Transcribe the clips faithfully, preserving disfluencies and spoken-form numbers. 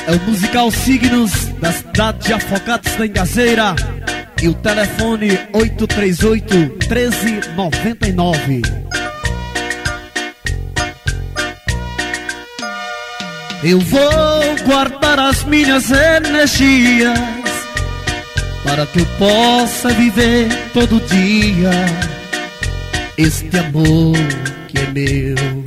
É o musical Signos, da cidade de Afogados da Engazeira. E o telefone oito três oito, um três nove nove. Eu vou guardar as minhas energias para que eu possa viver todo dia este amor que é meu.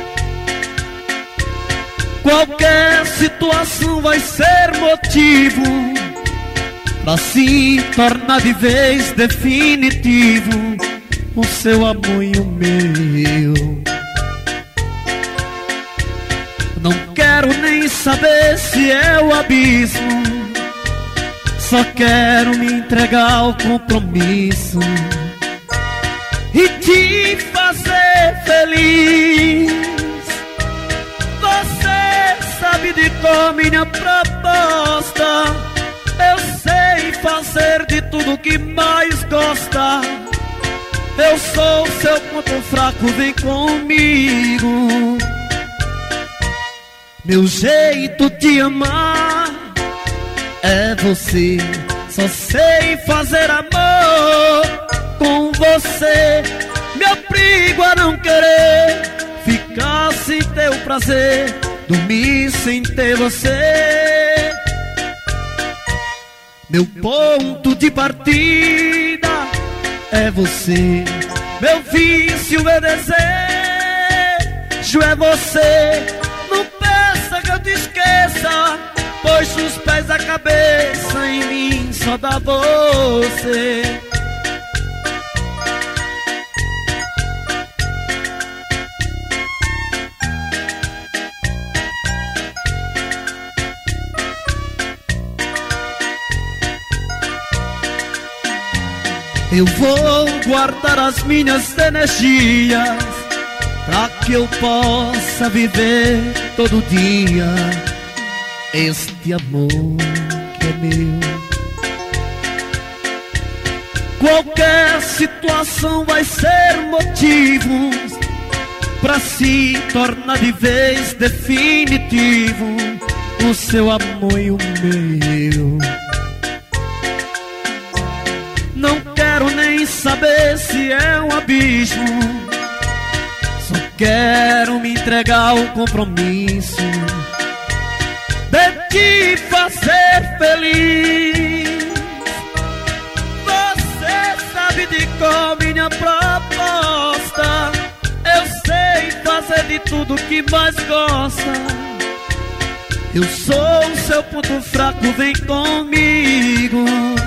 Qualquer situação vai ser motivo pra se tornar de vez definitivo o seu amor e o meu. Não quero nem saber se é o abismo, só quero me entregar ao compromisso e te fazer feliz. Você sabe de qual minha proposta, eu sei fazer de tudo que mais gosta. Eu sou seu ponto fraco, vem comigo. Meu jeito de amar é você, só sei fazer amor com você. Me obrigo a não querer ficar sem teu prazer, dormir sem ter você. Meu ponto de partida é você, meu vício, meu desejo é você. Não peça que eu te esqueça, pois os pés da cabeça em mim só dá você. Eu vou guardar as minhas energias pra que eu possa viver todo dia este amor que é meu. Qualquer situação vai ser motivo pra se tornar de vez definitivo o seu amor e o meu. Não quero nem saber se é um abismo, só quero me entregar ao compromisso de te fazer feliz. Você sabe de qual minha proposta, eu sei fazer de tudo que mais gosta. Eu sou o seu ponto fraco, vem comigo.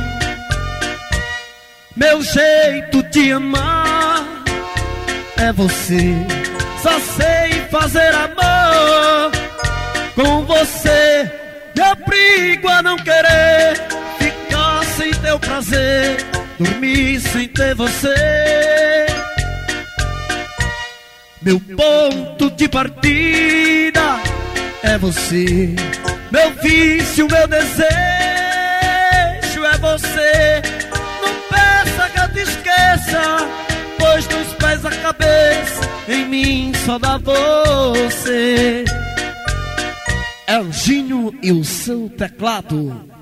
Meu jeito de amar é você, só sei fazer amor com você. Me obrigo a não querer ficar sem teu prazer, dormir sem ter você. Meu ponto de partida é você, meu vício, meu desejo é você. Que eu te esqueça, pois dos pés à cabeça em mim só dá você. Elginho e o seu teclado.